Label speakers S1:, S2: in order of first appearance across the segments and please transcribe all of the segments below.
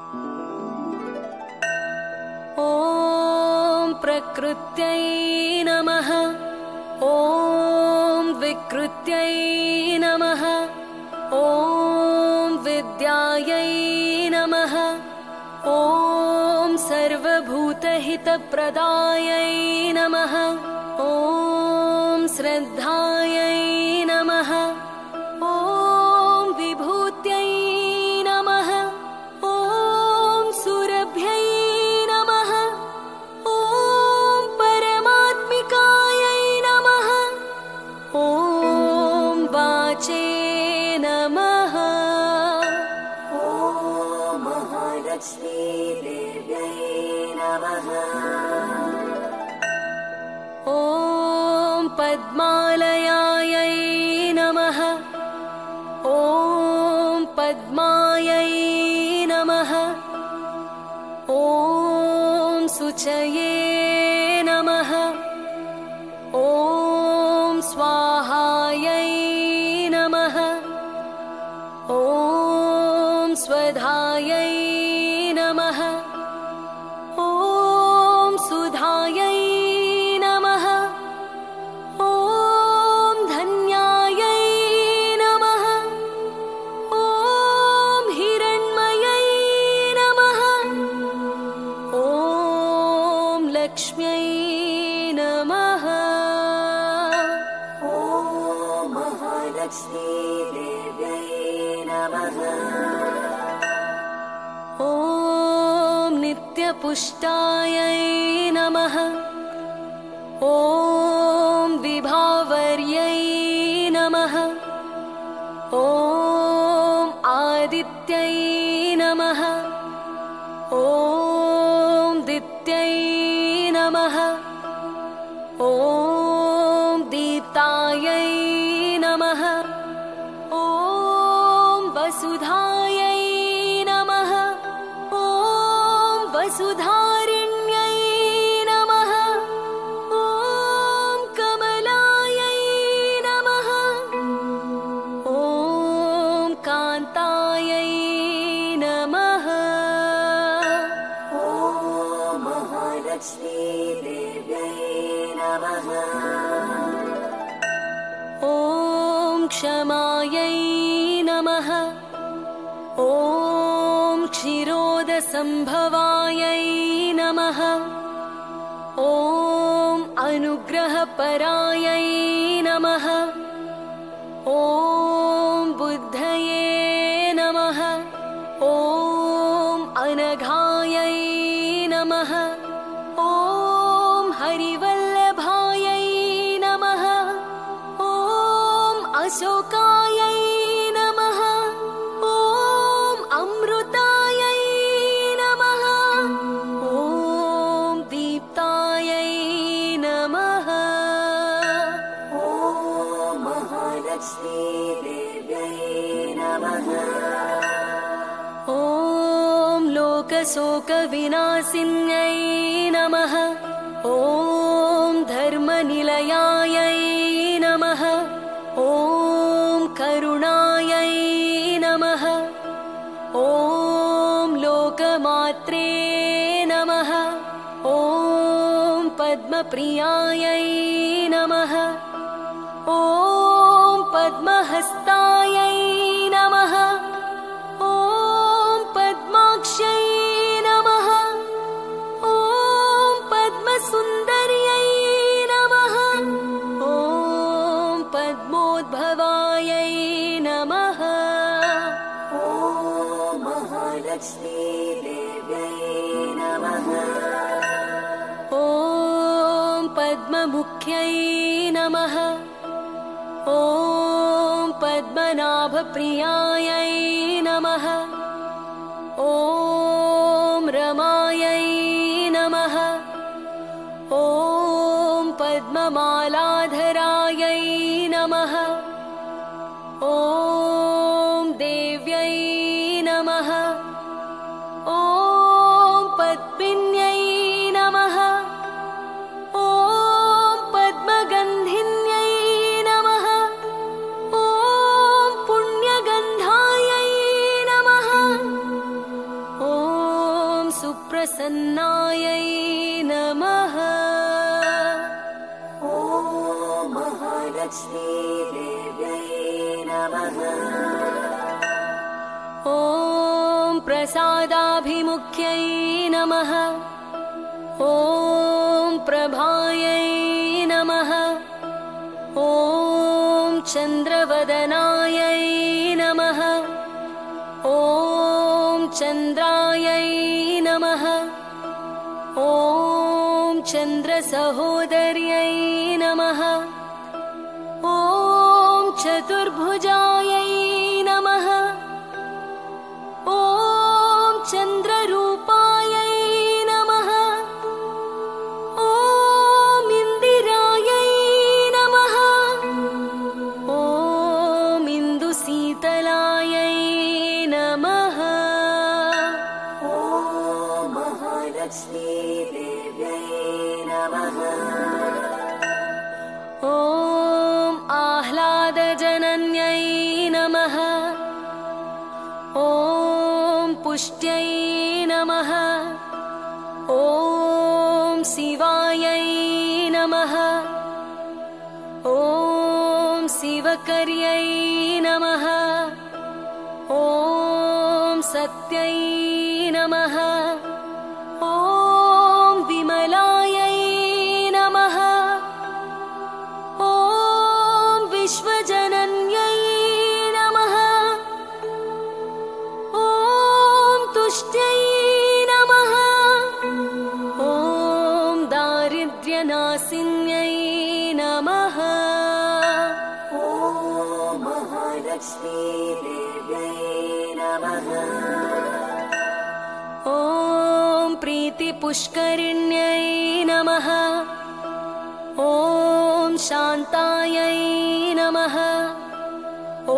S1: ॐ प्रकृत्यै नमः। ॐ विकृत्यै नमः। ॐ विद्यायै नमः। ॐ सर्वभूतहितप्रदायै नमः। ॐ श्रद्धायै नमः। ॐ विभूत्यै नमः। ॐ सुरभ्यै नमः। ॐ परमात्मिकायै नमः। ॐ वाचे नमः। ॐ महालक्ष्मीदेव्यै नमः। ॐ पद्मालयायै नमः। ॐ पद्मायै नमः। ॐ शुचये नमः। ॐ स्वाहायै नमः। ॐ स्वधायै नमः। ॐ सुधायै नमः। ॐ धन्यायै नमः। ॐ हिरण्मयै नमः। ॐ लक्ष्म्यै नमः। ॐ महालक्ष्मीदेव्यै नमः। ॐ नित्यपुष्टायै नमः। ॐ विभावर्यै नमः। ॐ आदित्यै नमः। ॐ दित्यै नमः। ॐ दीप्तायै नमः। ॐ वसुधायै नमः। ॐ वसुधारिण्यै नमः। ॐ कमलायै नमः। ॐ कान्तायै नमः। ॐ महालक्ष्मीदेव्यै नमः। ॐ क्षमायै नमः। ॐ क्षीरोदसम्भवायै नमः। ॐ अनुग्रहपरायै नमः। ॐ बुद्धये नमः। ॐ अनघायै नमः। ॐ हरिवल्लभायै नमः। ॐ अशोकायै नमः। ॐ अमृतायै नमः। ॐ दीप्तायै नमः। ॐ महालक्ष्मीदेव्यै नमः। ॐ लोकशोकविनाशिन्यै नमः। ॐ धर्मनिलयायै नमः। ॐ करुणायै नमः। ॐ लोकमात्रे नमः। ॐ पद्मप्रियायै नमः। ॐ पद्महस्तायै नमः। ॐ पद्माक्ष्यै नमः। ॐ पद्मसुन्दर्यै नमः। ॐ पद्मोद्भवायै नमः। ॐ महालक्ष्मीदेव्यै नमः। ॐ पद्ममुख्यै नमः। ॐ पद्मनाभप्रियायै नमः। ॐ रमायै नमः। ॐ पद्ममालाधरायै नमः। ॐ देव्यै नमः। ॐ पद्मिन्यै नमः। ॐ पद्मगन्धिन्यै नमः। ॐ पुण्यगन्धायै नमः। ॐ प्रसन्नायै नमः।
S2: ॐ महालक्ष्मी देव्यै नमः।
S1: ॐ प्रसादाभिमुख्यै नमः। ॐ प्रभायै नमः। ॐ चन्द्रवदनायै नमः। ॐ चन्द्रायै नमः। ॐ चन्द्रसहोदर्यै नमः। ॐ चतुर्भुजायै नमः। ॐ चन्द्ररूपायै नमः। ॐ इन्दिरायै नमः। ॐ इन्दुशीतलायै नमः।
S2: ॐ महालक्ष्मी देव्यै नमः।
S1: ॐ आह्लादजनन्यै नमः। ॐ पुष्ट्यै नमः। ॐ शिवायै नमः। ॐ शिवकर्यै नमः। ॐ सत्यै नमः। ॐ विमलायै नमः। ॐ विश्वजनन्यै नमः। ॐ तुष्ट्यै नमः। ॐ दारिद्र्यनाशिन्यै नमः।
S2: ॐ महालक्ष्मी देव्यै नमः।
S1: ॐ प्रीतिपुष्करिण्यै नमः। ॐ शान्तायै नमः। ॐ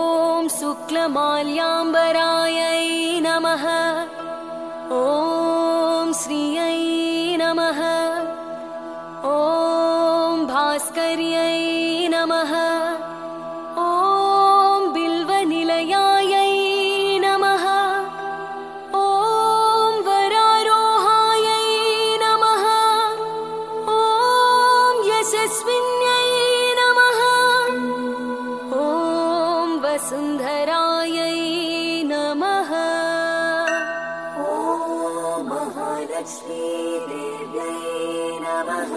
S1: शुक्लमाल्याम्बरायै नमः। ॐ श्रियै नमः। ॐ भास्कर्यै नमः। ॐ बिल्वनिलयायै नमः। ॐ वरारोहायै नमः। ॐ यशस्विन्यै नमः। ॐ वसुन्धरायै नमः।
S2: ॐ महालक्ष्मी देव्यै नमः।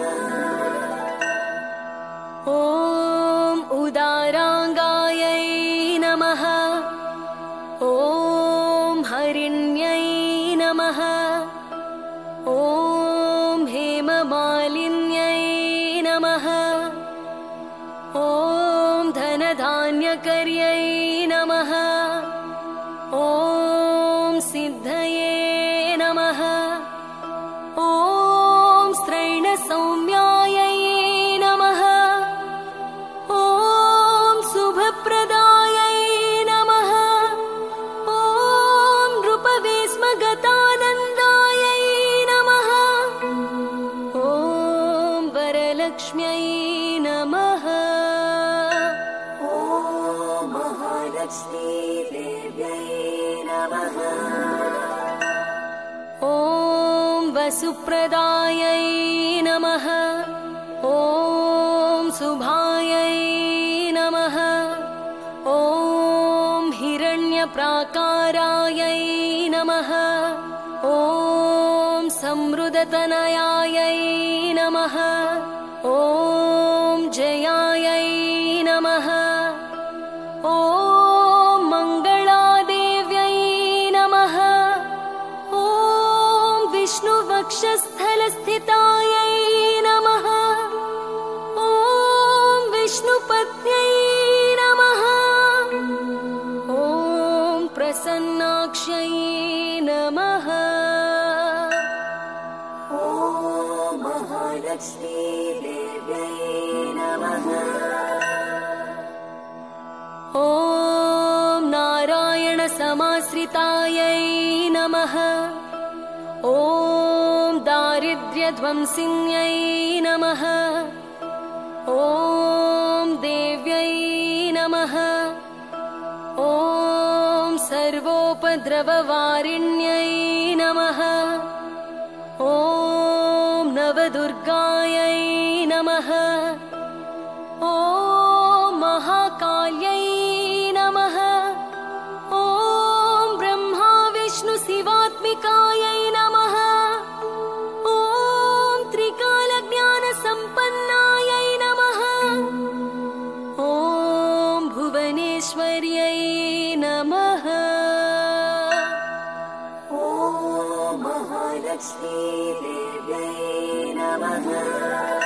S1: ॐ उदाराङ्गायै नमः। ॐ हरिण्यै नमः। ॐ हेममालिन्यै नमः। ॐ धनधान्यकर्यै नमः। ॐ सिद्धये नमः। ॐ स्त्रैणसौम्यायै नमः। ॐ शुभप्रदायै नमः। ॐ नृपवेश्मगतानन्दायै नमः। ॐ वरलक्ष्म्यै नमः।
S2: ॐ महालक्ष्मी देव्यै नमः।
S1: ॐ वसुप्रदायै नमः। ॐ शुभायै नमः। ॐ हिरण्यप्राकारायै नमः। ॐ समृद्धतनयायै नमः। ॐ जयायै नमः। ॐ मङ्गलादेव्यै नमः। ॐ विष्णुवक्षस्थलस्थितायै नमः। ॐ विष्णुपत्न्यै नमः। ॐ प्रसन्नाक्ष्यै नमः।
S2: ॐ महालक्ष्मी देव्यै नमः।
S1: ॐ नारायणसमाश्रितायै नमः। ॐ दारिद्र्यध्वंसिन्यै नमः। ॐ देव्यै नमः। ॐ सर्वोपद्रववारिण्यै नमः। ॐ नवदुर्गायै नमः। ॐ महाकाल्यै नमः। ॐ ब्रह्मा विष्णु शिवात्मिकायै नमः। ॐ त्रिकालज्ञानसम्पन्नायै नमः। ॐ भुवनेश्वर्यै नमः।
S2: ॐ महालक्ष्मी देव्यै नमः।